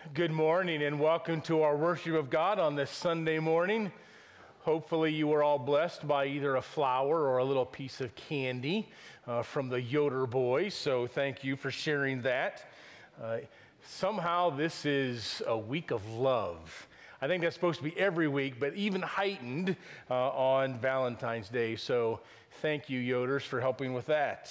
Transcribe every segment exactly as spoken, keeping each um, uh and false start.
Good morning and welcome to our worship of God on this Sunday morning. Hopefully you were all blessed by either a flower or a little piece of candy uh, from the Yoder boys, so thank you for sharing that. Uh, somehow this is a week of love. I think that's supposed to be every week, but even heightened uh, on Valentine's Day, so thank you, Yoders, for helping with that.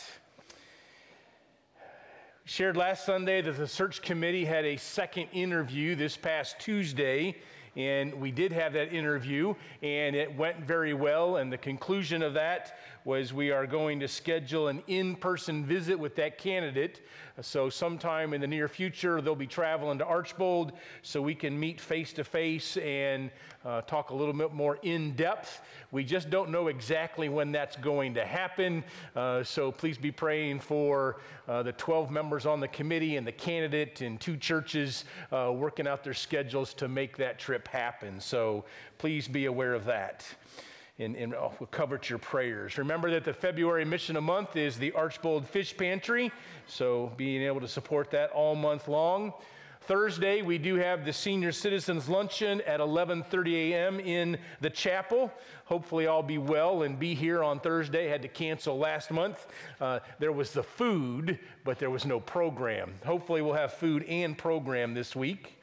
Shared last Sunday that the search committee had a second interview this past Tuesday, and we did have that interview, and it went very well, and the conclusion of that was we are going to schedule an in-person visit with that candidate. So sometime in the near future, they'll be traveling to Archbold so we can meet face-to-face and uh, talk a little bit more in-depth. We just don't know exactly when that's going to happen, uh, so please be praying for uh, the twelve members on the committee and the candidate and two churches uh, working out their schedules to make that trip happen. So please be aware of that. And, and oh, we'll cover it your prayers. Remember that the February mission a month is the Archbold Fish Pantry, so being able to support that all month long. Thursday, we do have the Senior Citizens Luncheon at eleven thirty a.m. in the chapel. Hopefully I'll be well and be here on Thursday. Had to cancel last month. Uh, there was the food, but there was no program. Hopefully we'll have food and program this week.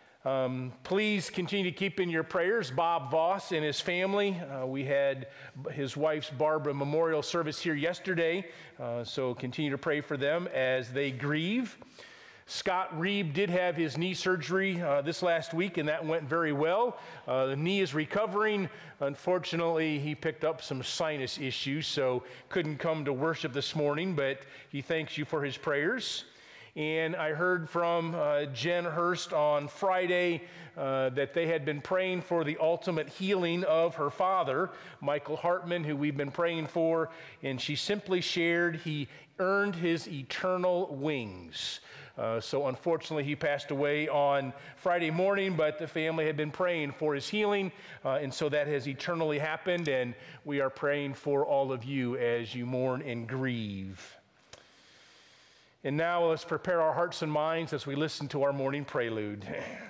Um, please continue to keep in your prayers Bob Voss and his family. Uh, we had his wife's Barbara memorial service here yesterday, uh, so continue to pray for them as they grieve. Scott Reeb did have his knee surgery uh, this last week, and that went very well. Uh, the knee is recovering. Unfortunately, he picked up some sinus issues, so couldn't come to worship this morning, but he thanks you for his prayers. And I heard from uh, Jen Hurst on Friday uh, that they had been praying for the ultimate healing of her father, Michael Hartman, who we've been praying for. And she simply shared he earned his eternal wings. Uh, so unfortunately, he passed away on Friday morning, but the family had been praying for his healing. Uh, and so that has eternally happened. And we are praying for all of you as you mourn and grieve. And now let's prepare our hearts and minds as we listen to our morning prelude.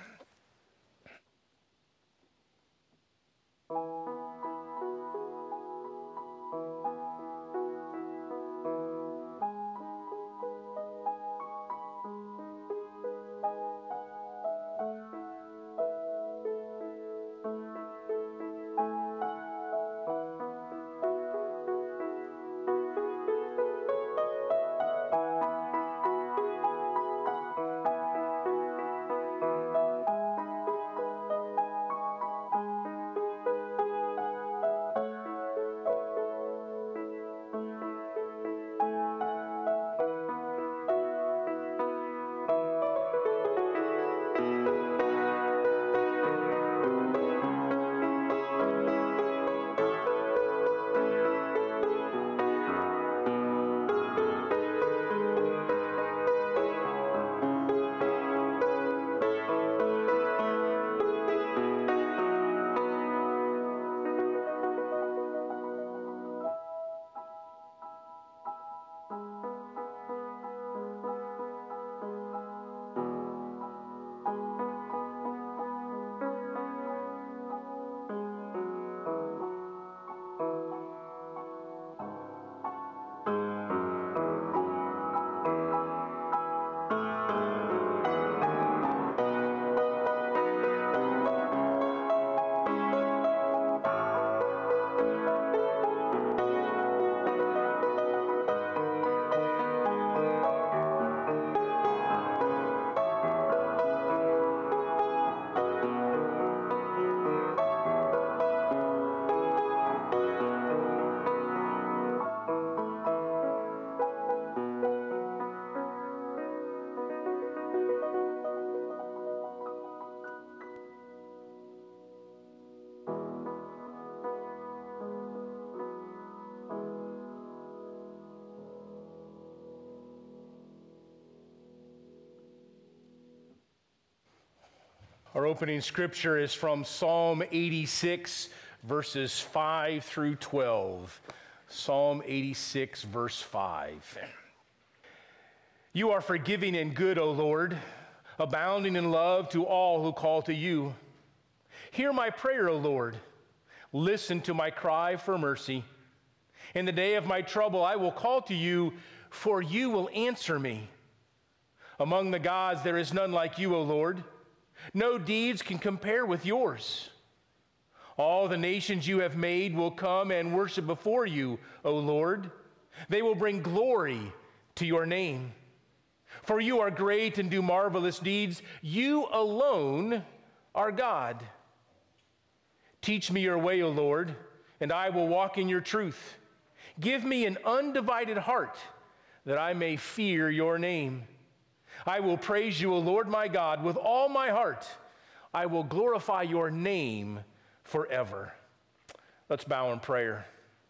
Our opening scripture is from Psalm eighty-six, verses five through twelve. Psalm eighty-six, verse five. You are forgiving and good, O Lord, abounding in love to all who call to you. Hear my prayer, O Lord. Listen to my cry for mercy. In the day of my trouble, I will call to you, for you will answer me. Among the gods, there is none like you, O Lord. No deeds can compare with yours. All the nations you have made will come and worship before you, O Lord. They will bring glory to your name. For you are great and do marvelous deeds. You alone are God. Teach me your way, O Lord, and I will walk in your truth. Give me an undivided heart, that I may fear your name. I will praise you, O Lord my God, with all my heart. I will glorify your name forever. Let's bow in prayer.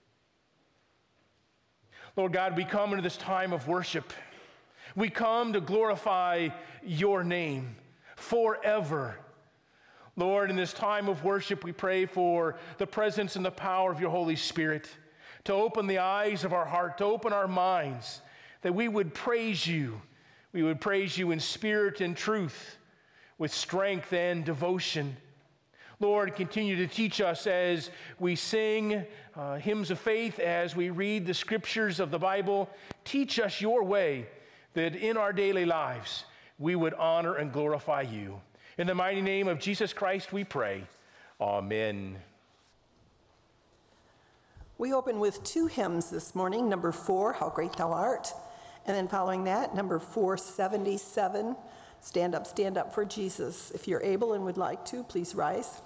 Lord God, we come into this time of worship. We come to glorify your name forever. Lord, in this time of worship, we pray for the presence and the power of your Holy Spirit to open the eyes of our heart, to open our minds, that we would praise you. We would praise you in spirit and truth, with strength and devotion. Lord, continue to teach us as we sing uh, hymns of faith, as we read the scriptures of the Bible. Teach us your way, that in our daily lives we would honor and glorify you. In the mighty name of Jesus Christ we pray. Amen. We open with two hymns this morning. Number four, How Great Thou Art. And then following that, number four seventy-seven, Stand Up, Stand Up for Jesus. If you're able and would like to, please rise.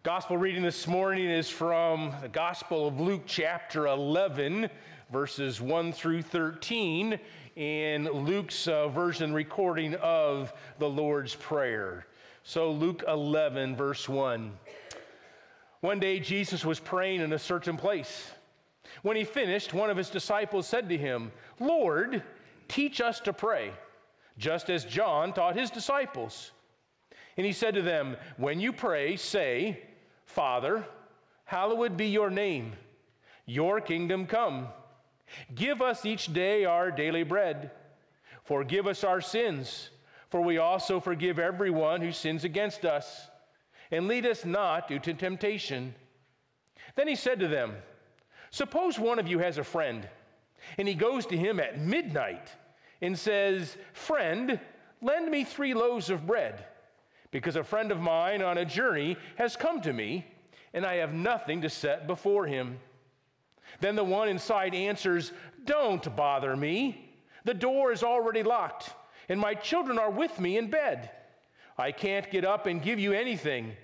Gospel reading this morning is from the Gospel of Luke, chapter eleven, verses one through thirteen, in Luke's uh, version recording of the Lord's Prayer. So Luke eleven, verse one. One day Jesus was praying in a certain place. When he finished, one of his disciples said to him, "Lord, teach us to pray, just as John taught his disciples." And he said to them, "When you pray, say, 'Father, hallowed be your name. Your kingdom come. Give us each day our daily bread. Forgive us our sins, for we also forgive everyone who sins against us. And lead us not into temptation.'" Then he said to them, "Suppose one of you has a friend, and he goes to him at midnight and says, 'Friend, lend me three loaves of bread, because a friend of mine on a journey has come to me, and I have nothing to set before him.' Then the one inside answers, 'Don't bother me. The door is already locked, and my children are with me in bed. I can't get up and give you anything.'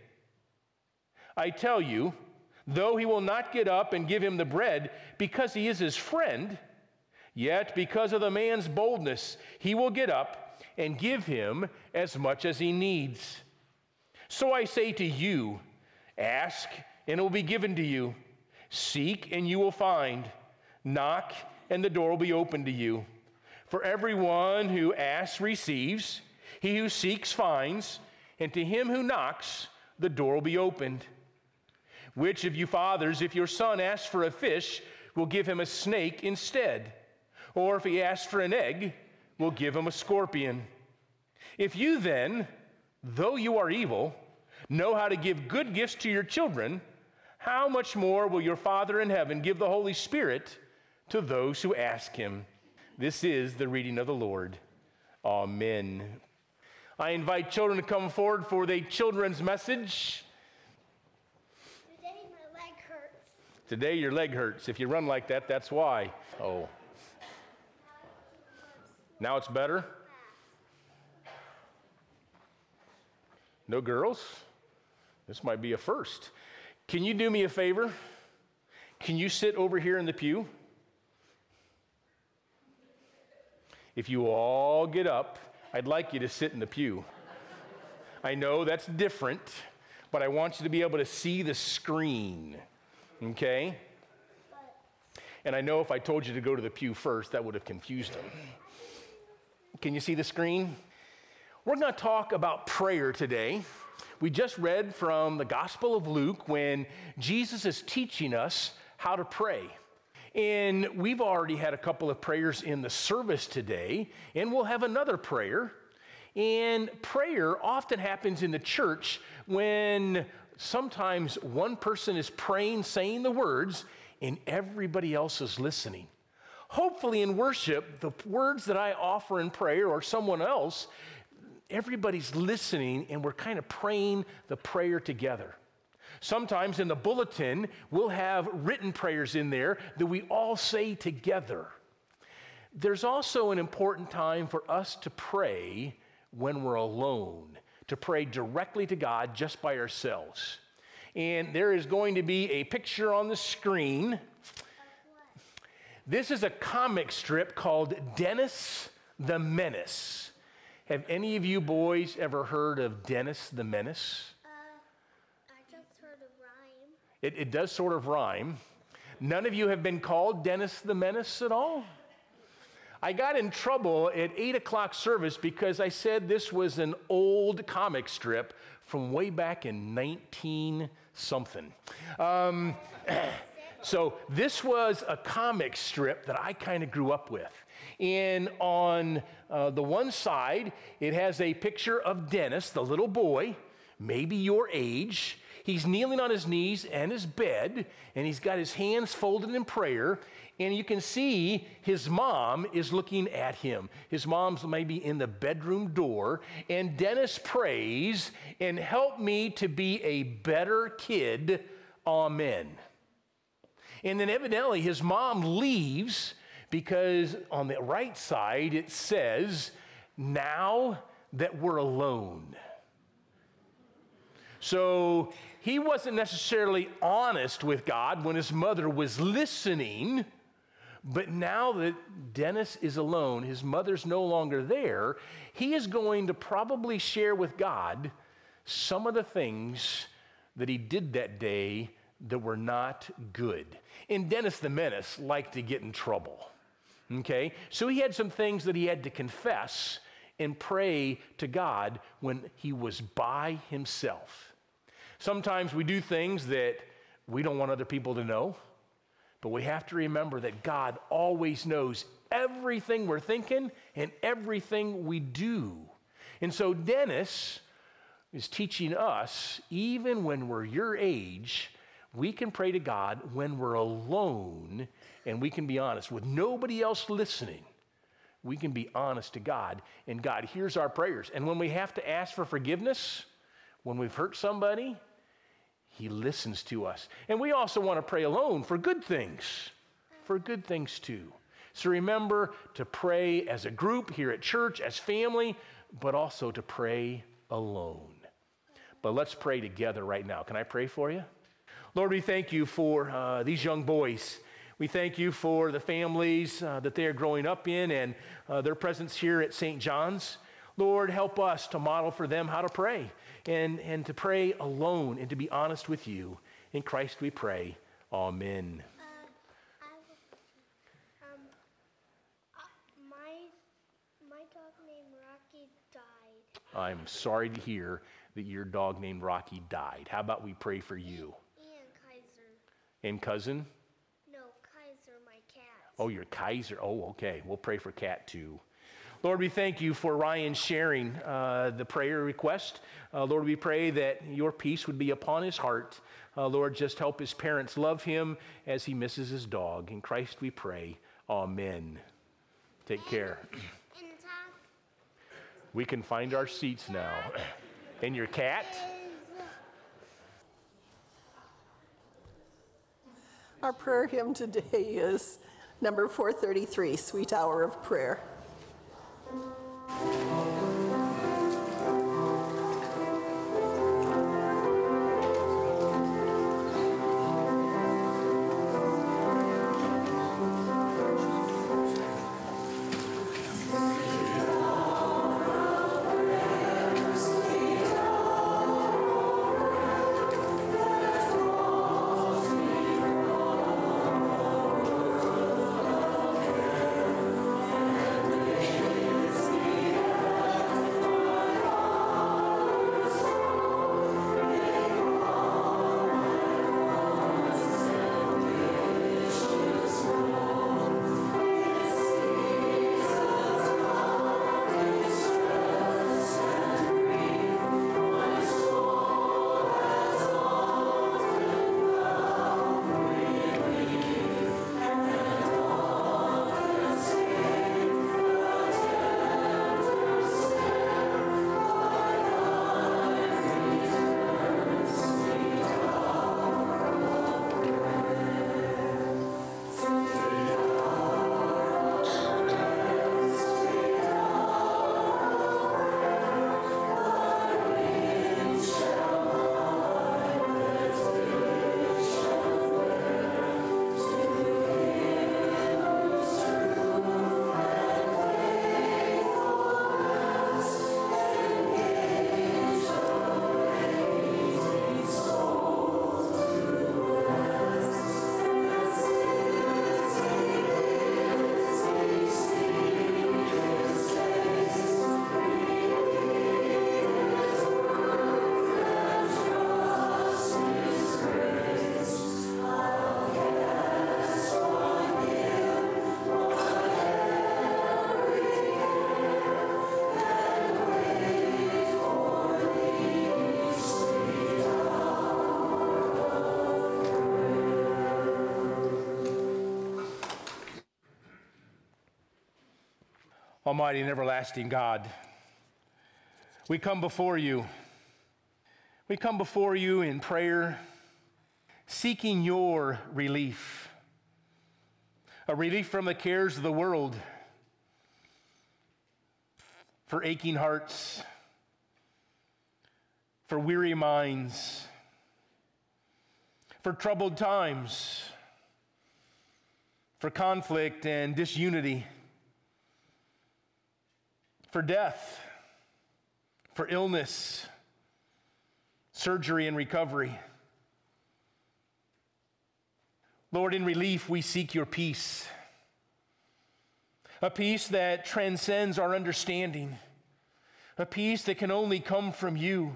I tell you, though he will not get up and give him the bread because he is his friend, yet because of the man's boldness, he will get up and give him as much as he needs. So I say to you, ask and it will be given to you. Seek and you will find. Knock and the door will be opened to you. For everyone who asks receives, he who seeks finds, and to him who knocks, the door will be opened. Which of you fathers, if your son asks for a fish, will give him a snake instead? Or if he asks for an egg, will give him a scorpion? If you then, though you are evil, know how to give good gifts to your children, how much more will your Father in heaven give the Holy Spirit to those who ask him?" This is the reading of the Lord. Amen. I invite children to come forward for the children's message. Today my leg hurts. Today your leg hurts. If you run like that, that's why. Oh. Now it's better? No girls? This might be a first. Can you do me a favor? Can you sit over here in the pew? If you all get up, I'd like you to sit in the pew. I know that's different, but I want you to be able to see the screen, okay? And I know if I told you to go to the pew first, that would have confused them. Can you see the screen? We're going to talk about prayer today. We just read from the Gospel of Luke when Jesus is teaching us how to pray. And we've already had a couple of prayers in the service today, and we'll have another prayer. And prayer often happens in the church when sometimes one person is praying, saying the words, and everybody else is listening. Hopefully in worship, the words that I offer in prayer or someone else, everybody's listening and we're kind of praying the prayer together. Sometimes in the bulletin, we'll have written prayers in there that we all say together. There's also an important time for us to pray when we're alone, to pray directly to God just by ourselves. And there is going to be a picture on the screen. This is a comic strip called Dennis the Menace. Have any of you boys ever heard of Dennis the Menace? Uh, I just heard of rhyme. It, it does sort of rhyme. None of you have been called Dennis the Menace at all? I got in trouble at eight o'clock service because I said this was an old comic strip from way back in nineteen something. Um, so this was a comic strip that I kind of grew up with. And on uh, the one side, it has a picture of Dennis, the little boy, maybe your age. He's kneeling on his knees and his bed, and he's got his hands folded in prayer, and you can see his mom is looking at him. His mom's maybe in the bedroom door, and Dennis prays, "And help me to be a better kid, amen." And then evidently his mom leaves because on the right side it says, "Now that we're alone." So he wasn't necessarily honest with God when his mother was listening. But now that Dennis is alone, his mother's no longer there, he is going to probably share with God some of the things that he did that day that were not good. And Dennis the Menace liked to get in trouble, okay? So he had some things that he had to confess and pray to God when he was by himself. Sometimes we do things that we don't want other people to know. But we have to remember that God always knows everything we're thinking and everything we do. And so Dennis is teaching us, even when we're your age, we can pray to God when we're alone and we can be honest. With nobody else listening, we can be honest to God, and God hears our prayers. And when we have to ask for forgiveness, when we've hurt somebody, he listens to us. And we also want to pray alone for good things, for good things too. So remember to pray as a group here at church, as family, but also to pray alone. But let's pray together right now. Can I pray for you? Lord, we thank you for uh, these young boys. We thank you for the families uh, that they are growing up in and uh, their presence here at Saint John's. Lord, help us to model for them how to pray. And, and to pray alone and to be honest with you. In Christ we pray. Amen. Uh, I have a question. Um, uh, my, my dog named Rocky died. I'm sorry to hear that your dog named Rocky died. How about we pray for you? And Kaiser. And cousin? No, Kaiser, my cat. Oh, your Kaiser. Oh, okay. We'll pray for Cat too. Lord, we thank you for Ryan sharing uh, the prayer request. Uh, Lord, we pray that your peace would be upon his heart. Uh, Lord, just help his parents love him as he misses his dog. In Christ we pray. Amen. Take care. And Tom We can find our seats now. And your cat? is... Our prayer hymn today is number four thirty-three, Sweet Hour of Prayer. Almighty and everlasting God, we come before you. We come before you in prayer, seeking your relief, a relief from the cares of the world, for aching hearts, for weary minds, for troubled times, for conflict and disunity, for death, for illness, surgery and recovery. Lord, in relief, we seek your peace, a peace that transcends our understanding, a peace that can only come from you.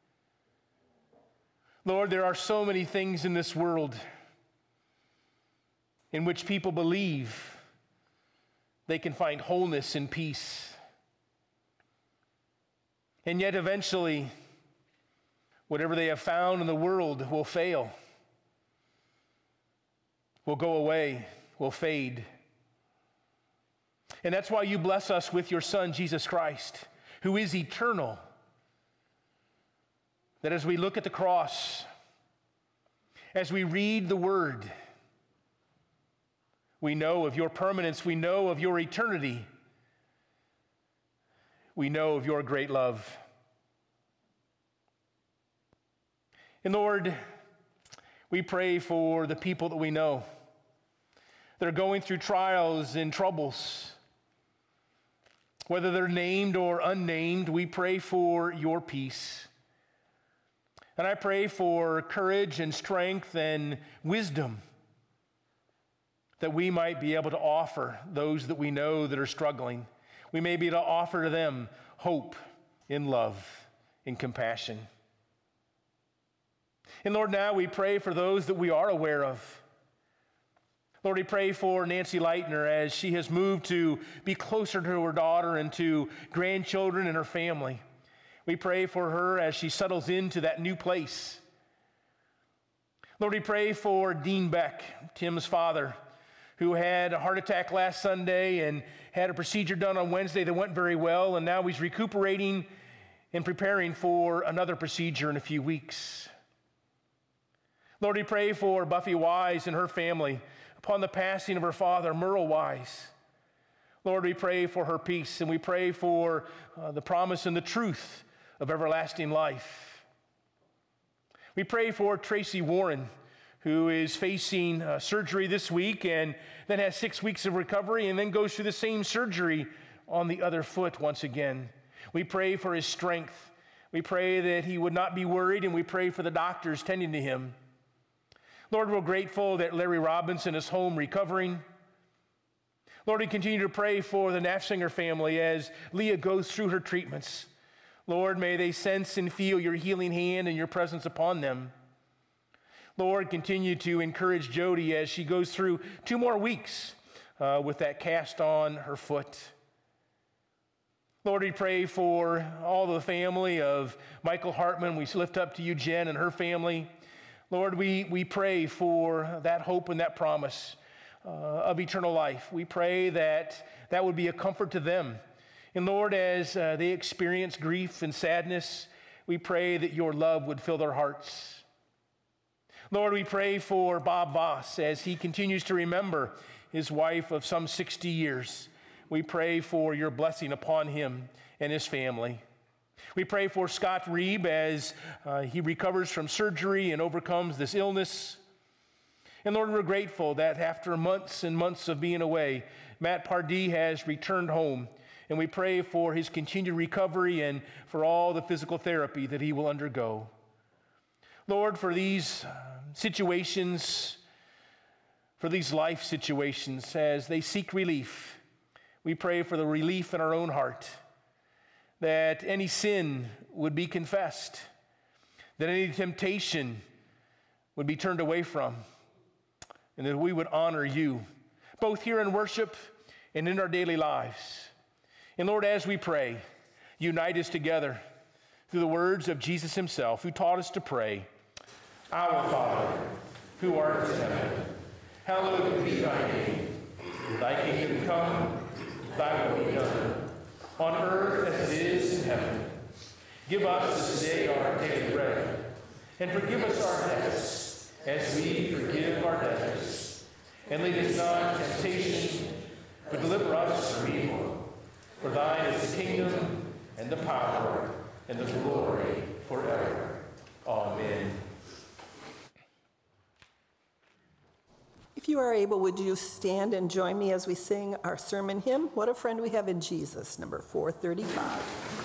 Lord, there are so many things in this world in which people believe they can find wholeness and peace. And yet eventually, whatever they have found in the world will fail, will go away, will fade. And that's why you bless us with your Son, Jesus Christ, who is eternal. That as we look at the cross, as we read the Word, we know of your permanence, we know of your eternity, we know of your great love. And Lord, we pray for the people that we know that are going through trials and troubles. Whether they're named or unnamed, we pray for your peace. And I pray for courage and strength and wisdom that we might be able to offer those that we know that are struggling. We may be able to offer to them hope in love, in compassion. And Lord, now we pray for those that we are aware of. Lord, we pray for Nancy Leitner as she has moved to be closer to her daughter and to grandchildren and her family. We pray for her as she settles into that new place. Lord, we pray for Dean Beck, Tim's father, who had a heart attack last Sunday and had a procedure done on Wednesday that went very well, and now he's recuperating and preparing for another procedure in a few weeks. Lord, we pray for Buffy Wise and her family upon the passing of her father, Merle Wise. Lord, we pray for her peace, and we pray for uh, the promise and the truth of everlasting life. We pray for Tracy Warren, who is facing uh, surgery this week and then has six weeks of recovery and then goes through the same surgery on the other foot once again. We pray for his strength. We pray that he would not be worried, and we pray for the doctors tending to him. Lord, we're grateful that Larry Robinson is home recovering. Lord, we continue to pray for the Nafsinger family as Leah goes through her treatments. Lord, may they sense and feel your healing hand and your presence upon them. Lord, continue to encourage Jody as she goes through two more weeks uh, with that cast on her foot. Lord, we pray for all the family of Michael Hartman. We lift up to you Jen and her family. Lord, we, we pray for that hope and that promise uh, of eternal life. We pray that that would be a comfort to them. And Lord, as uh, they experience grief and sadness, we pray that your love would fill their hearts. Lord, we pray for Bob Voss as he continues to remember his wife of some sixty years. We pray for your blessing upon him and his family. We pray for Scott Reeb as uh, he recovers from surgery and overcomes this illness. And Lord, we're grateful that after months and months of being away, Matt Pardee has returned home. And we pray for his continued recovery and for all the physical therapy that he will undergo. Lord, for these uh, situations, for these life situations, as they seek relief, we pray for the relief in our own heart, that any sin would be confessed, that any temptation would be turned away from, and that we would honor you, both here in worship and in our daily lives. And Lord, as we pray, unite us together through the words of Jesus himself, who taught us to pray, Our Father, who art in heaven, hallowed be thy name. Thy kingdom come, thy will be done, on earth as it is in heaven. Give us this day our daily bread, and forgive us our debts, as we forgive our debtors. And lead us not into temptation, but deliver us from evil. For thine is the kingdom, and the power, and the glory, forever. Amen. If you are able, would you stand and join me as we sing our sermon hymn, What a Friend We Have in Jesus, number four thirty-five.